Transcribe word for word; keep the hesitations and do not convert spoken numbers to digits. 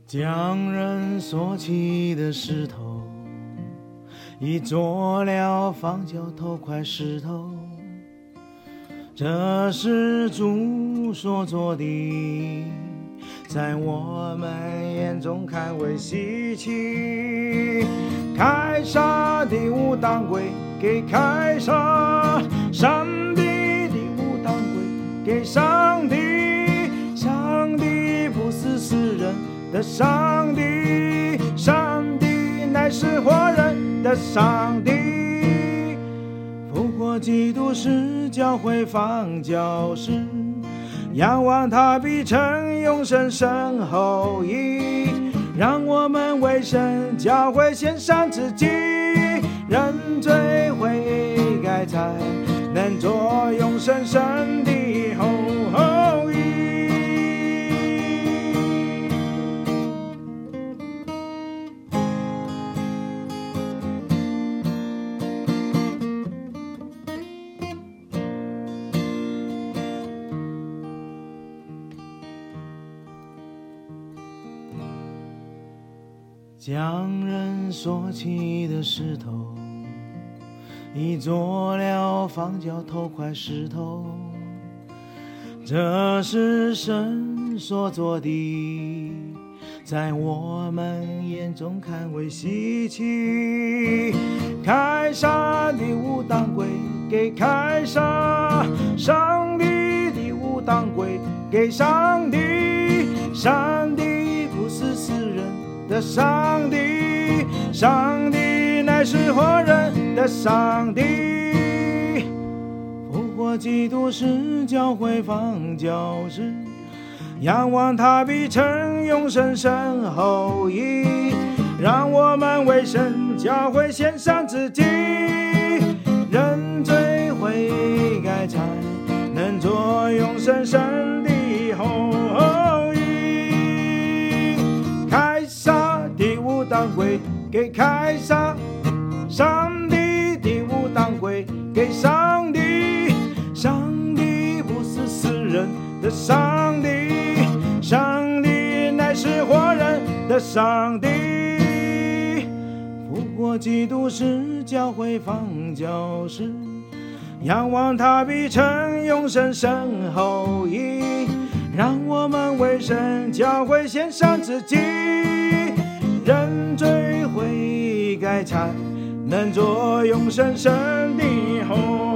匠人所起的石头，已做了方脚头块石头，这是主所做的，在我们眼中看为稀奇。凯撒的物当归给凯撒，上帝的物当归给上帝，上帝不是死人的上帝，上帝乃是活人的上帝。复活基督是教会方教师，仰望他必成永生神后裔，让我们为神教会献上自己，认罪悔改才能做永生神的后裔。匠人所起的石头，已做了方脚头块石头，这是神所做的，在我们眼中看为稀奇。凯撒的物当归给凯撒，上帝的物当归给上帝，上帝不是死人的上帝，上帝乃是活人的上帝。复活基督是教会方教师，仰望他必成永生神后裔，让我们为神教会献上自己，认罪悔改才能做永生神的后裔。凯撒的物当归给凯撒，上帝的物当归给上帝，上帝不是死人的上帝，上帝乃是活人的上帝。复活基督是教会方教师，仰望他必成永生神后裔，让我们为神教会献上自己，认罪悔改才能做永生神的后裔。